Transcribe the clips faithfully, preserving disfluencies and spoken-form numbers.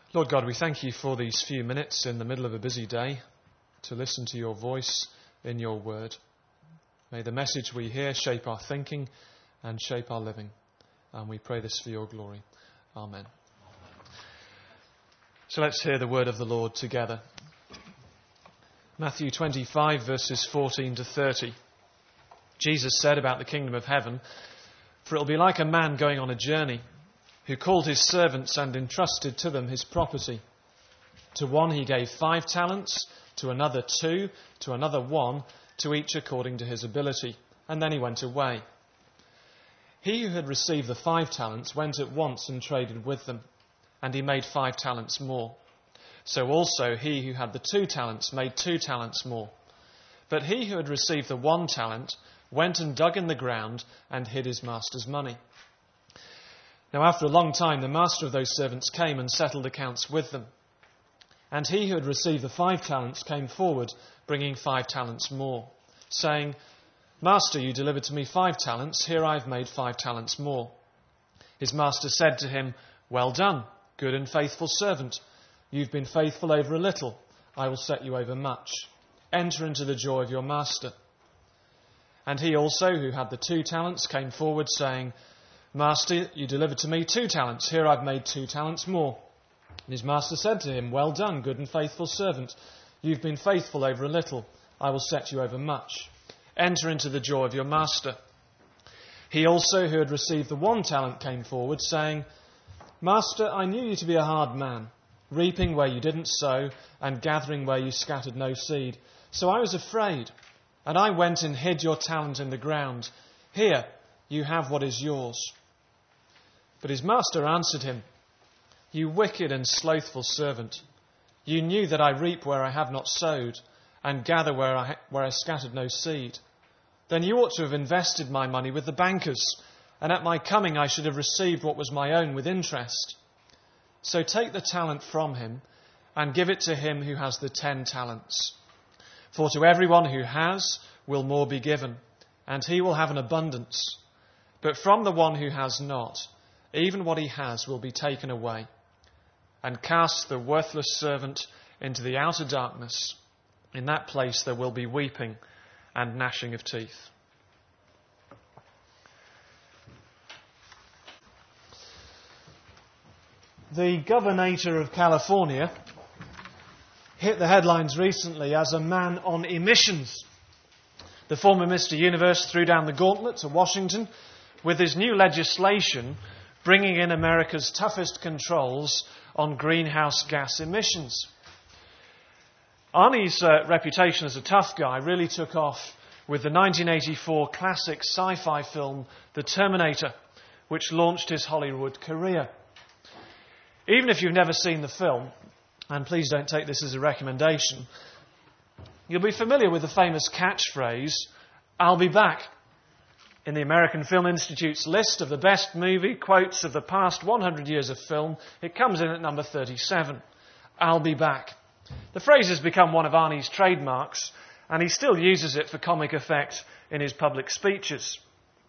Lord God, we thank you for these few minutes in the middle of a busy day to listen to your voice in your word. May the message we hear shape our thinking and shape our living. And we pray this for your glory. Amen. So let's hear the word of the Lord together. Matthew twenty-five, verses fourteen to thirty. Jesus said about the kingdom of heaven, "For it will be like a man going on a journey, who called his servants and entrusted to them his property. To one he gave five talents, to another two, to another one, to each according to his ability. And then he went away. He who had received the five talents went at once and traded with them, and he made five talents more. So also he who had the two talents made two talents more. But he who had received the one talent went and dug in the ground and hid his master's money. Now after a long time the master of those servants came and settled accounts with them. And he who had received the five talents came forward, bringing five talents more, saying, 'Master, you delivered to me five talents, here I have made five talents more.' His master said to him, 'Well done, good and faithful servant. You've been faithful over a little, I will set you over much. Enter into the joy of your master.' And he also, who had the two talents, came forward, saying, 'Master, you delivered to me two talents. Here I've made two talents more.' And his master said to him, 'Well done, good and faithful servant. You've been faithful over a little. I will set you over much. Enter into the joy of your master.' He also, who had received the one talent, came forward, saying, 'Master, I knew you to be a hard man, reaping where you didn't sow and gathering where you scattered no seed. So I was afraid, and I went and hid your talent in the ground. Here, you have what is yours.' But his master answered him, 'You wicked and slothful servant, you knew that I reap where I have not sowed and gather where I, where I scattered no seed. Then you ought to have invested my money with the bankers, and at my coming I should have received what was my own with interest. So take the talent from him and give it to him who has the ten talents. For to everyone who has will more be given, and he will have an abundance. But from the one who has not, even what he has will be taken away. And cast the worthless servant into the outer darkness. In that place there will be weeping and gnashing of teeth.'" The governor of California hit the headlines recently as a man on emissions. The former Mister Universe threw down the gauntlet to Washington with his new legislation bringing in America's toughest controls on greenhouse gas emissions. Arnie's uh, reputation as a tough guy really took off with the nineteen eighty-four classic sci-fi film The Terminator, which launched his Hollywood career. Even if you've never seen the film, and please don't take this as a recommendation, you'll be familiar with the famous catchphrase, "I'll be back." In the American Film Institute's list of the best movie quotes of the past one hundred years of film, it comes in at number thirty-seven. "I'll be back." The phrase has become one of Arnie's trademarks, and he still uses it for comic effect in his public speeches.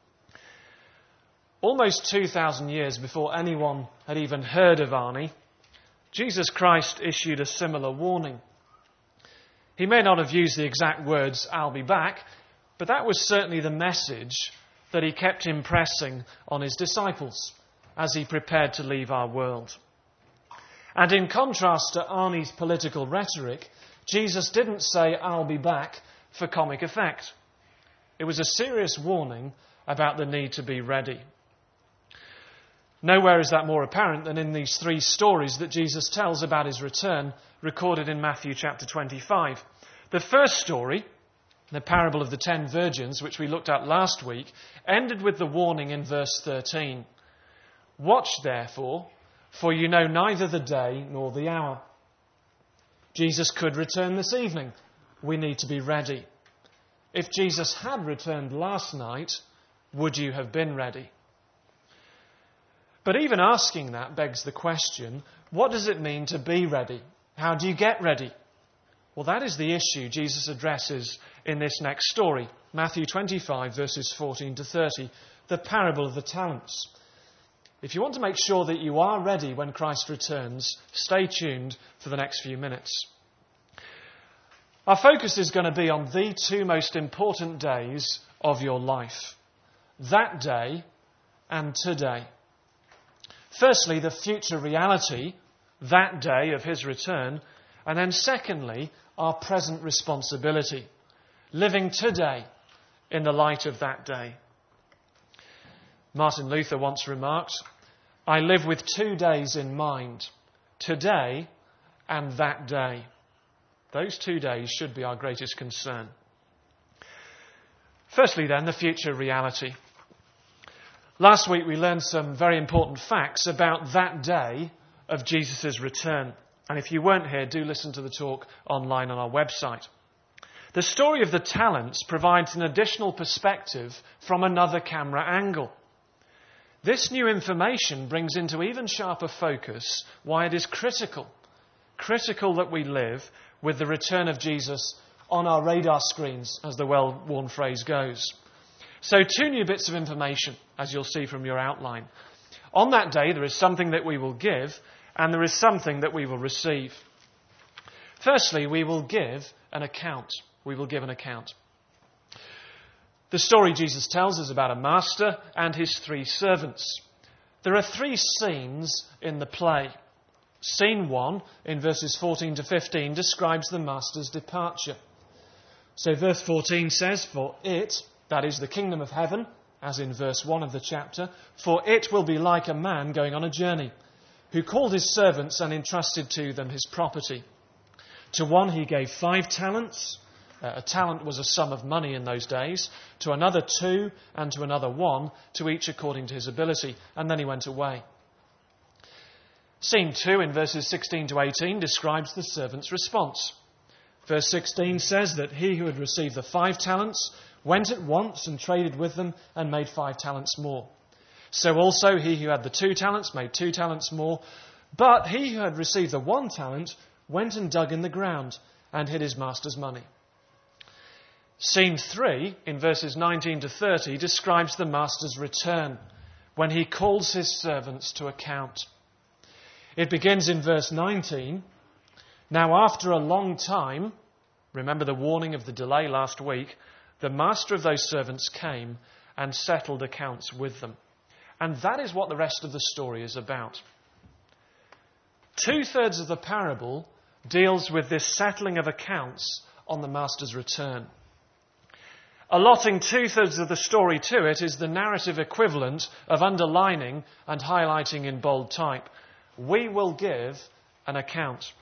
Almost two thousand years before anyone had even heard of Arnie, Jesus Christ issued a similar warning. He may not have used the exact words, "I'll be back," but that was certainly the message that he kept impressing on his disciples as he prepared to leave our world. And in contrast to Arnie's political rhetoric, Jesus didn't say, "I'll be back," for comic effect. It was a serious warning about the need to be ready. Nowhere is that more apparent than in these three stories that Jesus tells about his return, recorded in Matthew chapter twenty-five. The first story, the parable of the ten virgins, which we looked at last week, ended with the warning in verse thirteen. "Watch therefore, for you know neither the day nor the hour." Jesus could return this evening. We need to be ready. If Jesus had returned last night, would you have been ready? But even asking that begs the question, what does it mean to be ready? How do you get ready? Well, that is the issue Jesus addresses in this next story, Matthew twenty-five, verses fourteen to thirty, the parable of the talents. If you want to make sure that you are ready when Christ returns, stay tuned for the next few minutes. Our focus is going to be on the two most important days of your life. That day and today. Firstly, the future reality, that day of his return. And then secondly, our present responsibility. Living today in the light of that day. Martin Luther once remarked, "I live with two days in mind, today and that day." Those two days should be our greatest concern. Firstly then, the future reality. Last week we learned some very important facts about that day of Jesus' return. And if you weren't here, do listen to the talk online on our website. The story of the talents provides an additional perspective from another camera angle. This new information brings into even sharper focus why it is critical, critical that we live with the return of Jesus on our radar screens, as the well-worn phrase goes. So two new bits of information, as you'll see from your outline. On that day, there is something that we will give, and there is something that we will receive. Firstly, we will give an account. We will give an account. The story Jesus tells is about a master and his three servants. There are three scenes in the play. Scene one, in verses fourteen to fifteen, describes the master's departure. So verse fourteen says, "For it," that is the kingdom of heaven, as in verse one of the chapter, "for it will be like a man going on a journey, who called his servants and entrusted to them his property. To one he gave five talents." Uh, a talent was a sum of money in those days. "To another two, and to another one, to each according to his ability." And then he went away. Scene two in verses sixteen to eighteen describes the servant's response. Verse sixteen says that he who had received the five talents went at once and traded with them and made five talents more. So also he who had the two talents made two talents more. But he who had received the one talent went and dug in the ground and hid his master's money. Scene three, in verses nineteen to thirty, describes the master's return when he calls his servants to account. It begins in verse nineteen. "Now after a long time," remember the warning of the delay last week, "the master of those servants came and settled accounts with them." And that is what the rest of the story is about. Two-thirds of the parable deals with this settling of accounts on the master's return. Allotting two-thirds of the story to it is the narrative equivalent of underlining and highlighting in bold type. We will give an account.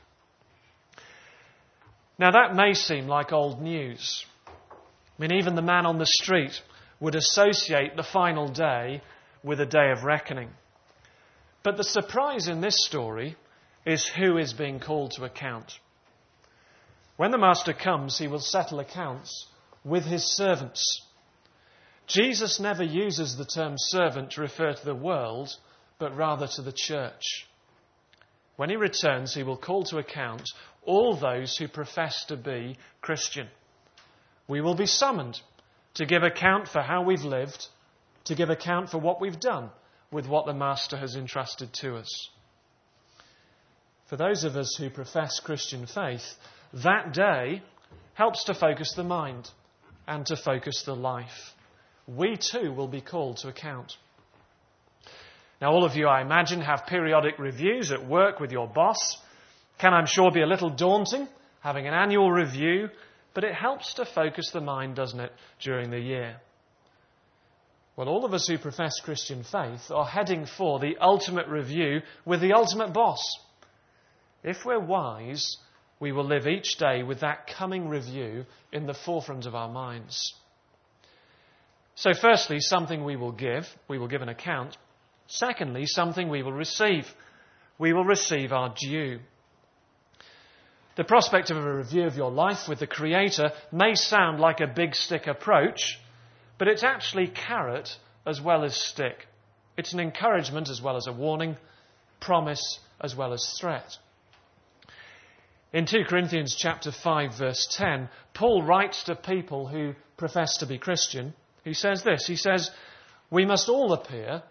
Now that may seem like old news. I mean, even the man on the street would associate the final day with a day of reckoning. But the surprise in this story is who is being called to account. When the master comes, he will settle accounts with his servants. Jesus never uses the term servant to refer to the world, but rather to the church. When he returns, he will call to account all those who profess to be Christian. We will be summoned to give account for how we've lived, to give account for what we've done with what the Master has entrusted to us. For those of us who profess Christian faith, that day helps to focus the mind and to focus the life. We too will be called to account. Now, all of you, I imagine, have periodic reviews at work with your boss. Can, I'm sure, be a little daunting, having an annual review, but it helps to focus the mind, doesn't it, during the year? Well, all of us who profess Christian faith are heading for the ultimate review with the ultimate boss. If we're wise, we will live each day with that coming review in the forefront of our minds. So firstly, something we will give. We will give an account. Secondly, something we will receive. We will receive our due. The prospect of a review of your life with the Creator may sound like a big stick approach, but it's actually carrot as well as stick. It's an encouragement as well as a warning, promise as well as threat. In Second Corinthians chapter five, verse ten, Paul writes to people who profess to be Christian. He says this, he says, "We must all appear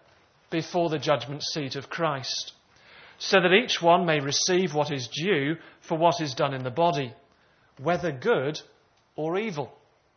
before the judgment seat of Christ, so that each one may receive what is due for what is done in the body, whether good or evil.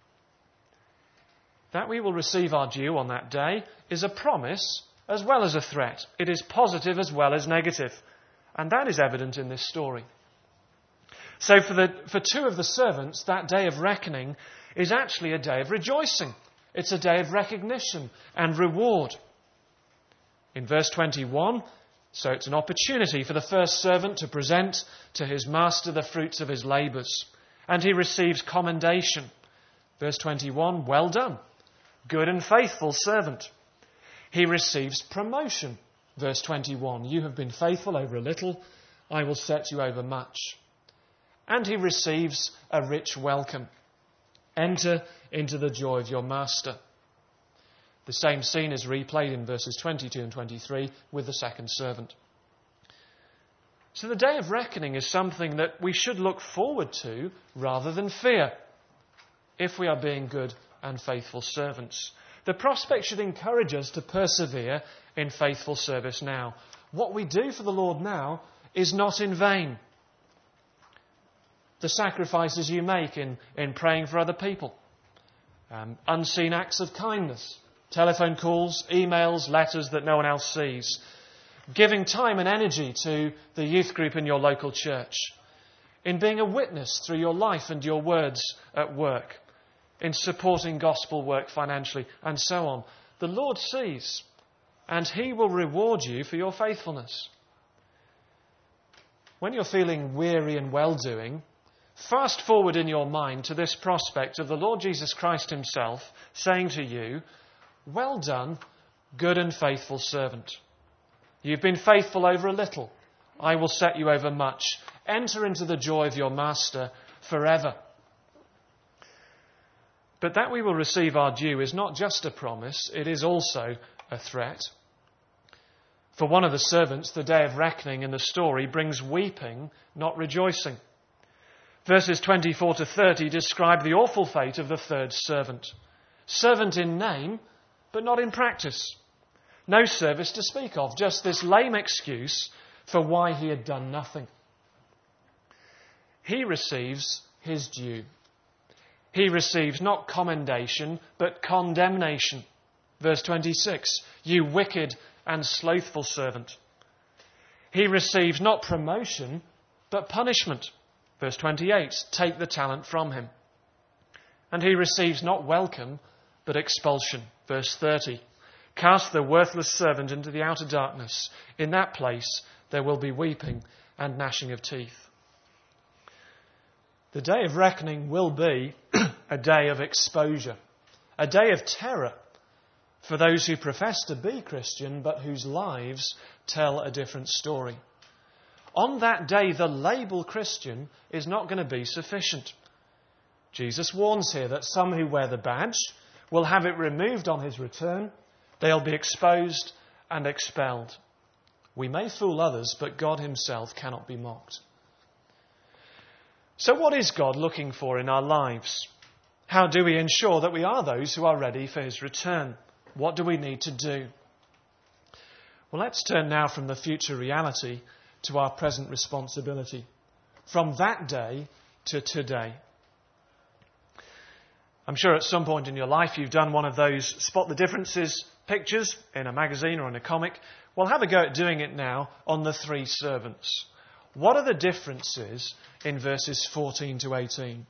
That we will receive our due on that day is a promise as well as a threat. It is positive as well as negative. And that is evident in this story. So for, the, for two of the servants, that day of reckoning is actually a day of rejoicing. It's a day of recognition and reward. In verse twenty-one, so it's an opportunity for the first servant to present to his master the fruits of his labours. And he receives commendation. Verse twenty-one, well done, good and faithful servant. He receives promotion. Verse twenty-one, you have been faithful over a little, I will set you over much. And he receives a rich welcome. Enter into the joy of your master. The same scene is replayed in verses twenty-two and twenty-three with the second servant. So the day of reckoning is something that we should look forward to rather than fear, if we are being good and faithful servants. The prospect should encourage us to persevere in faithful service now. What we do for the Lord now is not in vain. The sacrifices you make in, in praying for other people, um, unseen acts of kindness, telephone calls, emails, letters that no one else sees, giving time and energy to the youth group in your local church, in being a witness through your life and your words at work, in supporting gospel work financially, and so on. The Lord sees, and he will reward you for your faithfulness. When you're feeling weary and well-doing, fast forward in your mind to this prospect of the Lord Jesus Christ himself saying to you, well done, good and faithful servant. You've been faithful over a little. I will set you over much. Enter into the joy of your master forever. But that we will receive our due is not just a promise, it is also a threat. For one of the servants, the day of reckoning in the story brings weeping, not rejoicing. Verses twenty-four to thirty describe the awful fate of the third servant. Servant in name, but not in practice. No service to speak of, just this lame excuse for why he had done nothing. He receives his due. He receives not commendation, but condemnation. Verse twenty-six, you wicked and slothful servant. He receives not promotion, but punishment. Verse twenty-eight, take the talent from him. And he receives not welcome, but expulsion. Verse thirty, cast the worthless servant into the outer darkness. In that place there will be weeping and gnashing of teeth. The day of reckoning will be a day of exposure, a day of terror for those who profess to be Christian but whose lives tell a different story. On that day, the label Christian is not going to be sufficient. Jesus warns here that some who wear the badge will have it removed on his return. They'll be exposed and expelled. We may fool others, but God himself cannot be mocked. So what is God looking for in our lives? How do we ensure that we are those who are ready for his return? What do we need to do? Well, let's turn now from the future reality to our present responsibility. From that day to today. I'm sure at some point in your life you've done one of those spot the differences pictures in a magazine or in a comic. Well, have a go at doing it now on the three servants. What are the differences in verses fourteen to eighteen?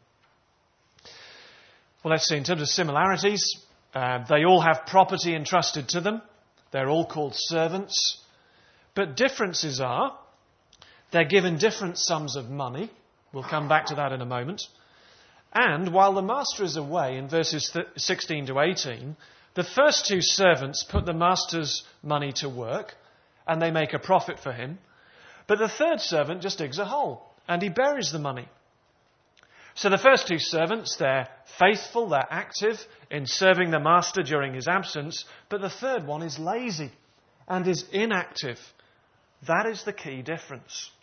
Well, let's see. In terms of similarities, uh, they all have property entrusted to them. They're all called servants. But differences are, they're given different sums of money. We'll come back to that in a moment. And while the master is away in verses sixteen to eighteen, the first two servants put the master's money to work and they make a profit for him. But the third servant just digs a hole and he buries the money. So the first two servants, they're faithful, they're active in serving the master during his absence. But the third one is lazy and is inactive. That is the key difference.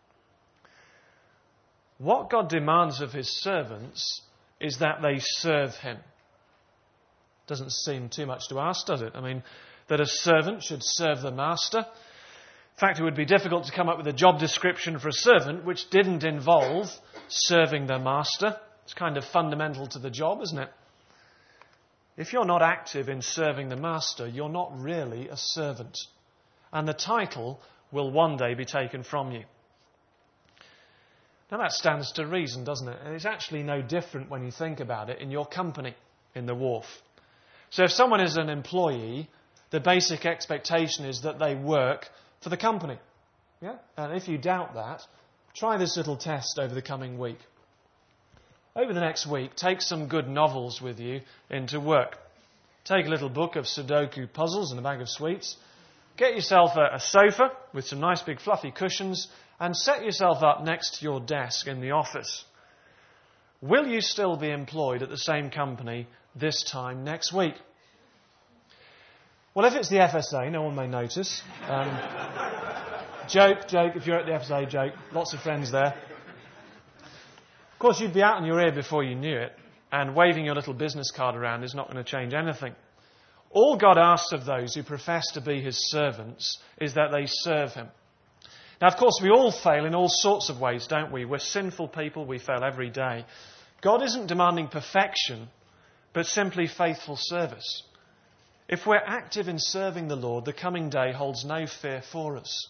What God demands of his servants is that they serve him. Doesn't seem too much to ask, does it? I mean, that a servant should serve the master. In fact, it would be difficult to come up with a job description for a servant which didn't involve serving their master. It's kind of fundamental to the job, isn't it? If you're not active in serving the master, you're not really a servant. And the title will one day be taken from you. Now that stands to reason, doesn't it? And it's actually no different when you think about it in your company, in the wharf. So if someone is an employee, the basic expectation is that they work for the company. Yeah? And if you doubt that, try this little test over the coming week. Over the next week, take some good novels with you into work. Take a little book of Sudoku puzzles and a bag of sweets. Get yourself a, a sofa with some nice big fluffy cushions and set yourself up next to your desk in the office. Will you still be employed at the same company this time next week? Well, if it's the F S A, no one may notice. Um, joke, joke, if you're at the F S A, joke. Lots of friends there. Of course, you'd be out on your ear before you knew it, and waving your little business card around is not going to change anything. All God asks of those who profess to be his servants is that they serve him. Now, of course, we all fail in all sorts of ways, don't we? We're sinful people. We fail every day. God isn't demanding perfection, but simply faithful service. If we're active in serving the Lord, the coming day holds no fear for us.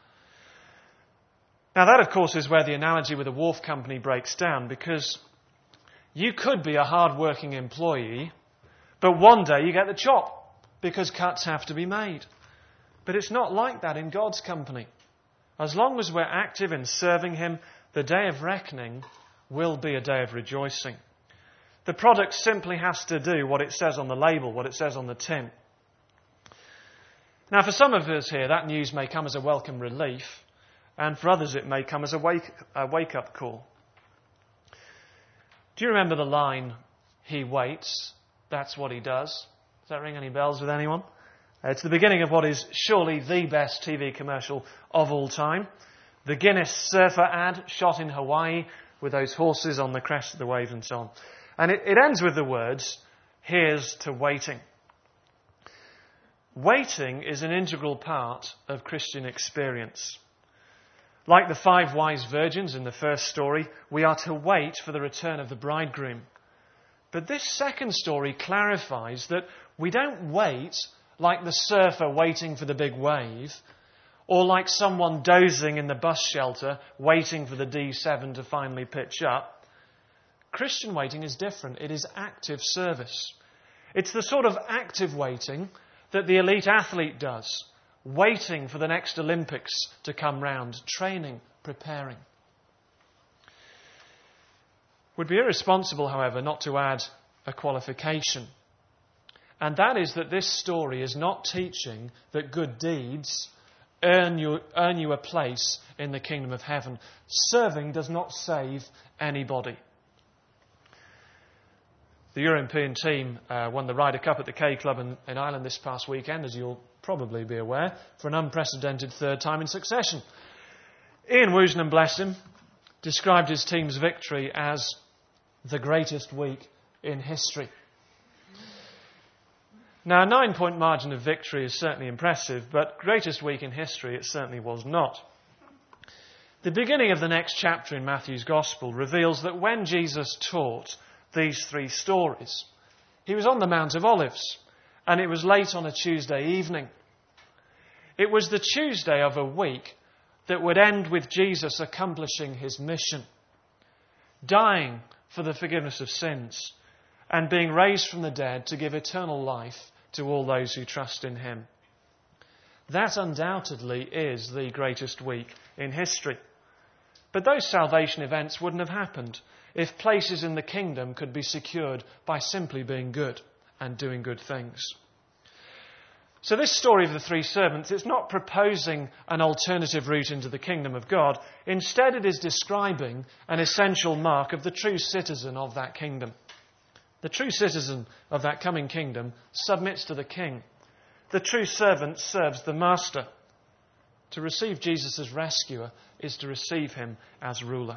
Now, that, of course, is where the analogy with a wharf company breaks down, because you could be a hard-working employee, but one day you get the chop, because cuts have to be made. But it's not like that in God's company. As long as we're active in serving him, the day of reckoning will be a day of rejoicing. The product simply has to do what it says on the label, what it says on the tin. Now, for some of us here, that news may come as a welcome relief, and for others it may come as a wake, a wake-up call. Do you remember the line, he waits, that's what he does? Does that ring any bells with anyone? Uh, it's the beginning of what is surely the best T V commercial of all time. The Guinness surfer ad shot in Hawaii with those horses on the crest of the waves and so on. And it, it ends with the words, here's to waiting. Waiting is an integral part of Christian experience. Like the five wise virgins in the first story, we are to wait for the return of the bridegroom. But this second story clarifies that we don't wait like the surfer waiting for the big wave, or like someone dozing in the bus shelter waiting for the D seven to finally pitch up. Christian waiting is different. It is active service. It's the sort of active waiting that the elite athlete does, waiting for the next Olympics to come round, training, preparing. It would be irresponsible, however, not to add a qualification. And that is that this story is not teaching that good deeds earn you, earn you a place in the kingdom of heaven. Serving does not save anybody. The European team uh, won the Ryder Cup at the K Club in, in Ireland this past weekend, as you'll probably be aware, for an unprecedented third time in succession. Ian Woosnam, bless him, described his team's victory as the greatest week in history. Now, a nine-point margin of victory is certainly impressive, but greatest week in history it certainly was not. The beginning of the next chapter in Matthew's Gospel reveals that when Jesus taught these three stories, he was on the Mount of Olives, and it was late on a Tuesday evening. It was the Tuesday of a week that would end with Jesus accomplishing his mission, dying for the forgiveness of sins, and being raised from the dead to give eternal life to all those who trust in him. That undoubtedly is the greatest week in history. But those salvation events wouldn't have happened if places in the kingdom could be secured by simply being good and doing good things. So this story of the three servants, it's not proposing an alternative route into the kingdom of God. Instead, it is describing an essential mark of the true citizen of that kingdom. The true citizen of that coming kingdom submits to the king. The true servant serves the master. To receive Jesus as rescuer is to receive him as ruler.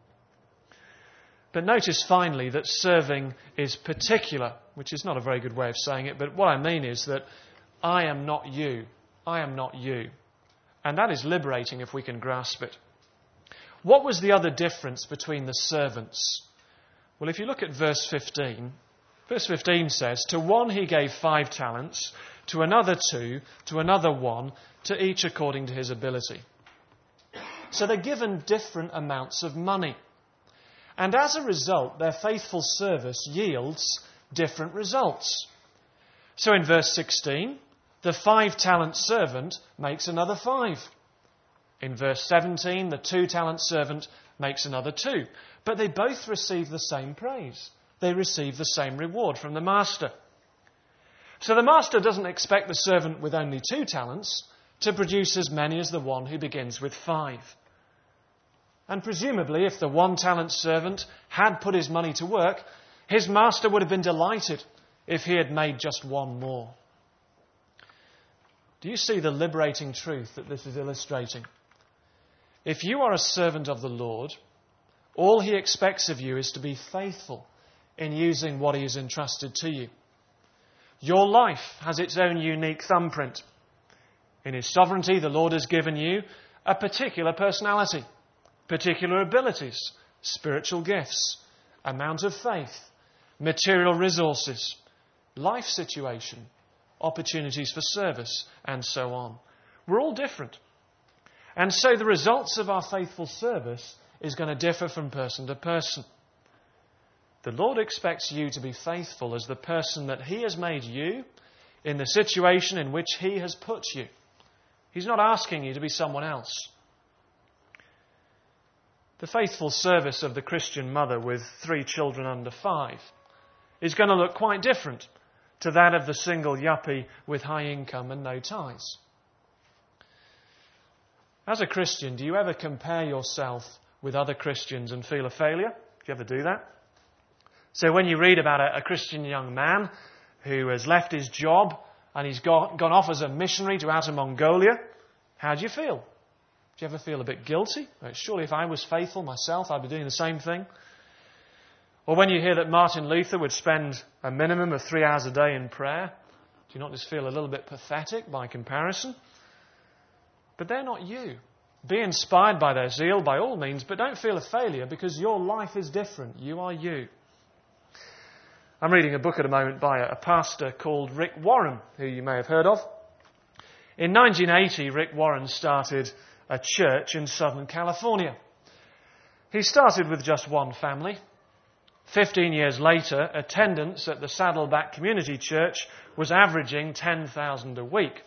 But notice finally that serving is particular, which is not a very good way of saying it, but what I mean is that I am not you. I am not you. And that is liberating if we can grasp it. What was the other difference between the servants? Well, if you look at verse fifteen, verse fifteen says, to one he gave five talents, to another two, to another one, to each according to his ability. So they're given different amounts of money. And as a result, their faithful service yields different results. So in verse sixteen, the five-talent servant makes another five. In verse seventeen, the two-talent servant makes another two. But they both receive the same praise. They receive the same reward from the master. So the master doesn't expect the servant with only two talents to produce as many as the one who begins with five. And presumably, if the one-talent servant had put his money to work, his master would have been delighted if he had made just one more. Do you see the liberating truth that this is illustrating? If you are a servant of the Lord, all he expects of you is to be faithful in using what he has entrusted to you. Your life has its own unique thumbprint. In his sovereignty, the Lord has given you a particular personality, particular abilities, spiritual gifts, amount of faith, material resources, life situation, opportunities for service, and so on. We're all different. And so the results of our faithful service is going to differ from person to person. The Lord expects you to be faithful as the person that he has made you in the situation in which he has put you. He's not asking you to be someone else. The faithful service of the Christian mother with three children under five is going to look quite different to that of the single yuppie with high income and no ties. As a Christian, do you ever compare yourself with other Christians and feel a failure? Do you ever do that? So when you read about a, a Christian young man who has left his job and he's got, gone off as a missionary to Outer Mongolia, how do you feel? Do you ever feel a bit guilty? Surely if I was faithful myself, I'd be doing the same thing. Or when you hear that Martin Luther would spend a minimum of three hours a day in prayer, do you not just feel a little bit pathetic by comparison? But they're not you. Be inspired by their zeal by all means, but don't feel a failure because your life is different. You are you. I'm reading a book at the moment by a pastor called Rick Warren, who you may have heard of. In nineteen eighty, Rick Warren started a church in Southern California. He started with just one family. Fifteen years later, attendance at the Saddleback Community Church was averaging ten thousand a week.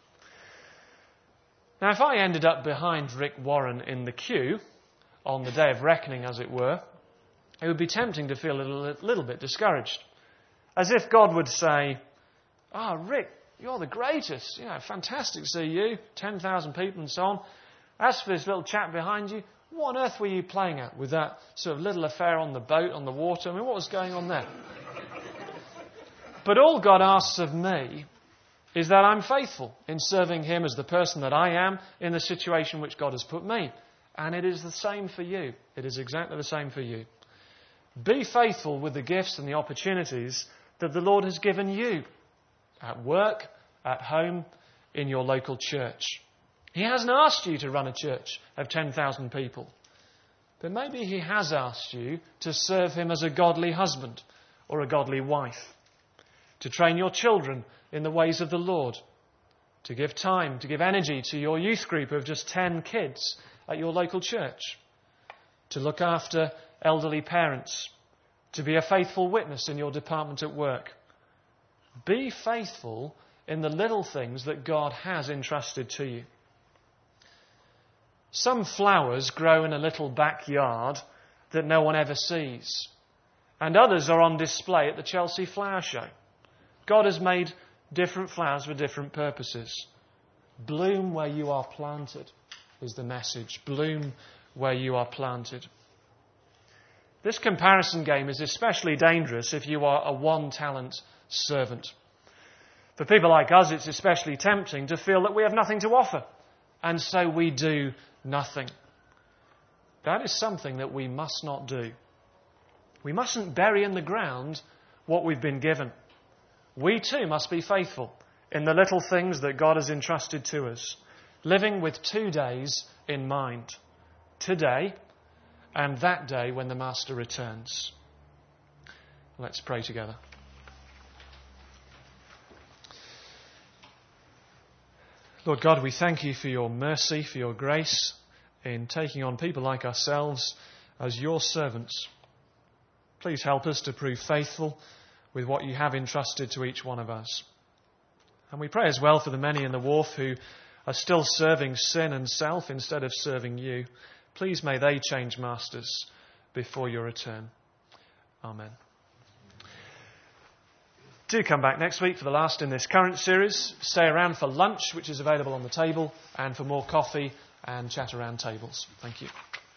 Now, if I ended up behind Rick Warren in the queue, on the day of reckoning, as it were, it would be tempting to feel a little, little bit discouraged. As if God would say, "Ah, oh, Rick, you're the greatest. You know, fantastic to see you, ten thousand people and so on. As for this little chap behind you, what on earth were you playing at with that sort of little affair on the boat, on the water? I mean, what was going on there?" But all God asks of me is that I'm faithful in serving him as the person that I am in the situation which God has put me. And it is the same for you. It is exactly the same for you. Be faithful with the gifts and the opportunities that the Lord has given you at work, at home, in your local church. He hasn't asked you to run a church of ten thousand people. But maybe he has asked you to serve him as a godly husband or a godly wife, to train your children in the ways of the Lord, to give time, to give energy to your youth group of just ten kids at your local church, to look after elderly parents, to be a faithful witness in your department at work. Be faithful in the little things that God has entrusted to you. Some flowers grow in a little backyard that no one ever sees, and others are on display at the Chelsea Flower Show. God has made different flowers for different purposes. Bloom where you are planted is the message. Bloom where you are planted. This comparison game is especially dangerous if you are a one-talent servant. For people like us, it's especially tempting to feel that we have nothing to offer, and so we do nothing. That is something that we must not do. We mustn't bury in the ground what we've been given. We too must be faithful in the little things that God has entrusted to us, living with two days in mind, today and that day when the Master returns. Let's pray together. Lord God, we thank you for your mercy, for your grace in taking on people like ourselves as your servants. Please help us to prove faithful with what you have entrusted to each one of us. And we pray as well for the many in the wharf who are still serving sin and self instead of serving you. Please may they change masters before your return. Amen. Do come back next week for the last in this current series. Stay around for lunch, which is available on the table, and for more coffee and chat around tables. Thank you.